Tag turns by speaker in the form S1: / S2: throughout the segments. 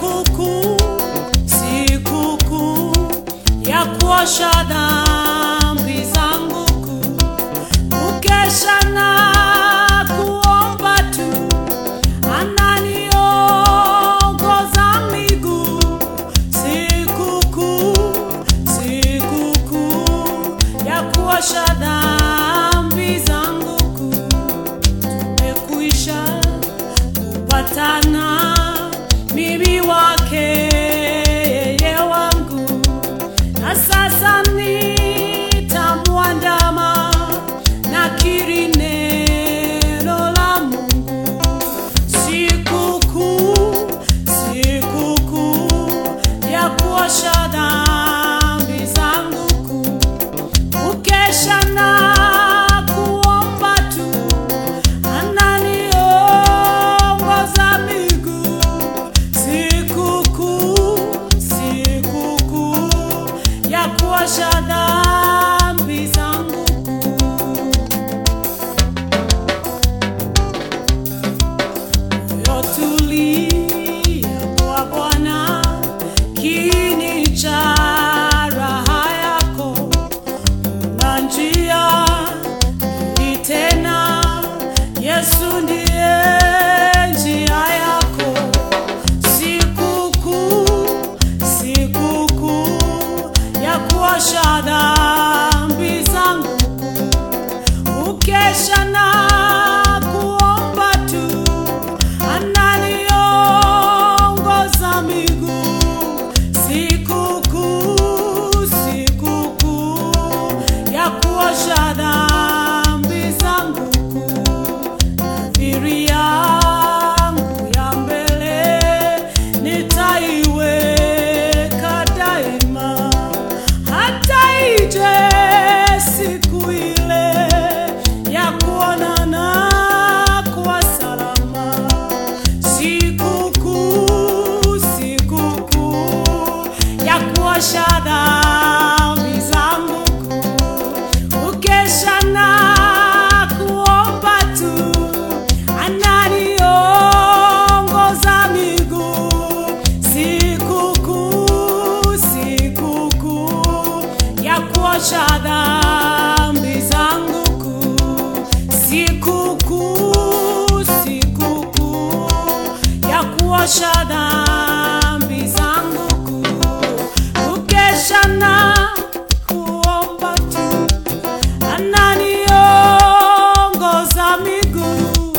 S1: sikukuu, sikukuu ya kuosha dhambi zangu kuu, kukesha na kuomba tu, ananiongoza miguu. Sikukuu, sikukuu ya kuosha dhambi zangu kuu, tumekwisha kupatana mimi wake yeye wangu, na sasa nitamwandama nakiri neno la Mungu. Sikukuu, sikukuu ya kuosha dhambi zangu kuu, kukesha na kuomba tu, ananiongoza miguu. Sikukuu, sikukuu ya kuosha dhambi zangu kuu. Moyo tulia kwa Bwana, kiini cha raha yako, na njia ni tena, Yesu ndiye njia yako. Sikukuu, sikukuu ya kuosha dhambi zangu kuu, ukesha na kuomba tu, ananiongoza miguu. Sikukuu, sikukuu ya kuosha dhambi zangu kuu, nadhiri yangu ya mbele nitaiweka daima, hata ije siku ile ya kuonana kwa salama. Sikukuu, sikukuu ya kuosha dhambi zangu kuu, ukesha na kuomba tu, ananiongoza miguu. Sikukuu, sikukuu ya kuosha dhambi zangu kuu, sikukuu, sikukuu ya kuosha dhambi zangu kuu, kukesha na kuomba tu, ananiongoza miguu.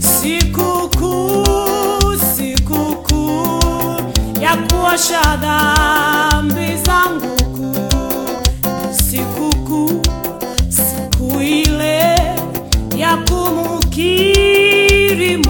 S1: Sikukuu, sikukuu ya kuosha dhambi zangu kuu, sikukuu, siku ile ya kumkiri